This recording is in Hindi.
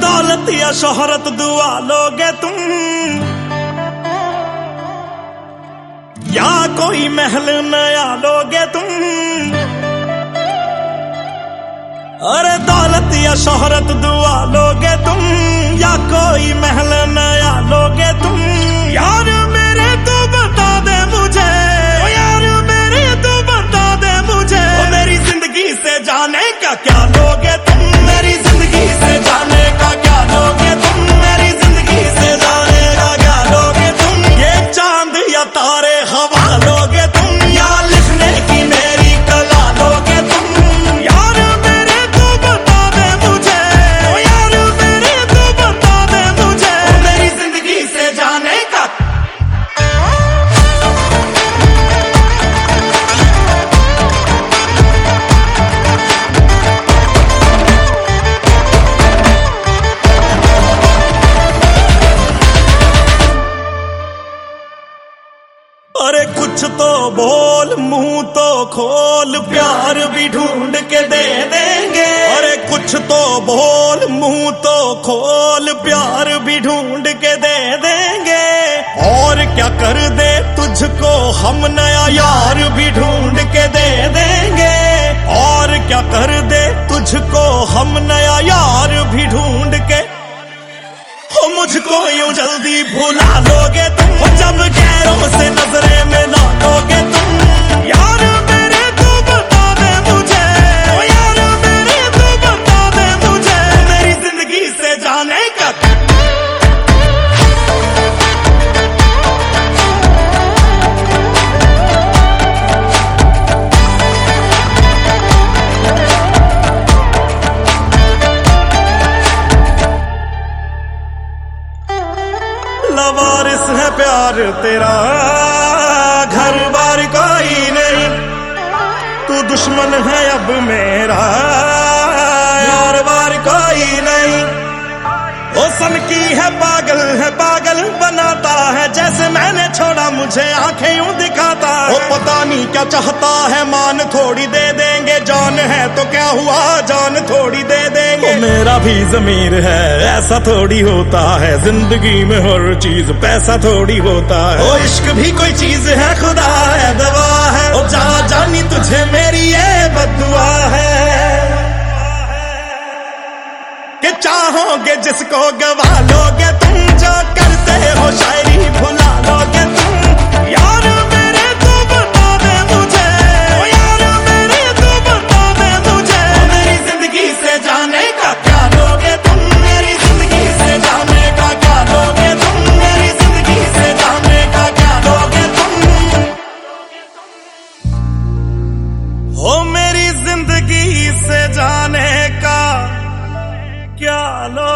दौलत या शोहरत दुआ लोगे तुम, या कोई महल नया लोगे तुम। अरे दौलत या शोहरत दुआ लोगे तुम, या कोई महल नया लोगे तुम। यार मेरे तू बता दे मुझे, ओ यार मेरे तू बता दे मुझे, ओ मेरी जिंदगी से जाने का क्या लोगे तुम, मेरी जिंदगी से जाने का क्या लोगे तुम, मेरी जिंदगी से जाने का क्या लोगे तुम। ये चांद या तारे हवा लोगे तुम, या लिखने की मेरी कला लोगे तुम। यार मेरे तू बता दे मुझे, ओ यार मेरे तू बता दे मुझे, ओ मेरी जिंदगी से जाने का। अरे कुछ तो बोल, मुंह तो खोल, प्यार भी ढूंढ के दे देंगे। अरे कुछ तो बोल, मुंह तो खोल, प्यार भी ढूंढ के दे देंगे। और क्या कर दे तुझको हम, नया यार भी ढूंढ के दे देंगे। और क्या कर दे तुझको हम, नया यार भी ढूंढ के। हो मुझको यूं जल्दी भुला लोगे तुम, हो जब गैरों से नजरें मिला लोगे तुम। यार मेरे तू बता दे मुझे, ओ यार मेरे तू बता दे मुझे, मेरी जिंदगी से जाने का। लवारिस है प्यार तेरा, घर बार कोई नहीं, तू दुश्मन है अब मेरा, यार बार कोई नहीं। ओ सन की है पागल बनाता है, जैसे मैंने छोड़ा मुझे आंखें यूं दिखाता है। ओ पता नहीं क्या चाहता है, मान थोड़ी दे देंगे, जान है तो क्या हुआ, जान थोड़ी दे देंगे। ओ मेरा भी ज़मीर है, ऐसा थोड़ी होता है, जिंदगी में हर चीज पैसा थोड़ी होता है। ओ इश्क भी कोई चीज है, खुदा है दवा है, ओ जा जानी तुझे मेरी ये बद्दुआ है। कि चाहोगे जिसको गवा लोगे तुम, जो करते हो शायरी भुला लोगे तुम। यार मेरे तू बता दे मुझे, ओ यार मेरे तू बता दे मुझे, मेरी जिंदगी से जाने का क्या लोगे तुम, मेरी जिंदगी से जाने का क्या लोगे तुम, मेरी जिंदगी से जाने का क्या लोगे तुम। हो मेरी जिंदगी से जाने का क्या लो